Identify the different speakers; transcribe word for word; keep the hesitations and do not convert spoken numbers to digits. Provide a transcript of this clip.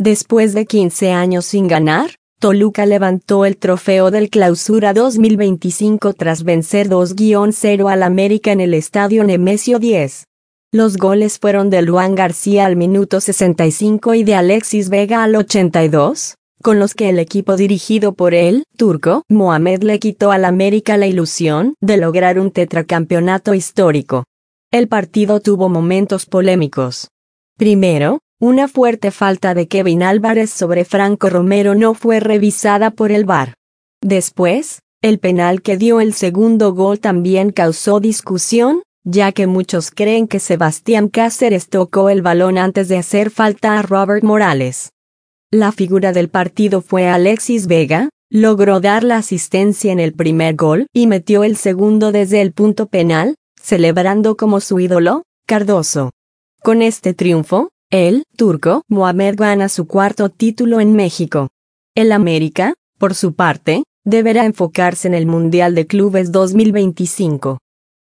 Speaker 1: Después de quince años sin ganar, Toluca levantó el trofeo del Clausura dos mil veinticinco tras vencer dos a cero al América en el Estadio Nemesio diez. Los goles fueron de Luan García al minuto sesenta y cinco y de Alexis Vega al ochenta y dos, con los que el equipo dirigido por el turco Mohamed le quitó al América la ilusión de lograr un tetracampeonato histórico. El partido tuvo momentos polémicos. Primero, una fuerte falta de Kevin Álvarez sobre Franco Romero no fue revisada por el V A R. Después, el penal que dio el segundo gol también causó discusión, ya que muchos creen que Sebastián Cáceres tocó el balón antes de hacer falta a Robert Morales. La figura del partido fue Alexis Vega, logró dar la asistencia en el primer gol y metió el segundo desde el punto penal, celebrando como su ídolo, Cardoso. Con este triunfo, el turco Mohamed gana su cuarto título en México. El América, por su parte, deberá enfocarse en el Mundial de Clubes dos mil veinticinco.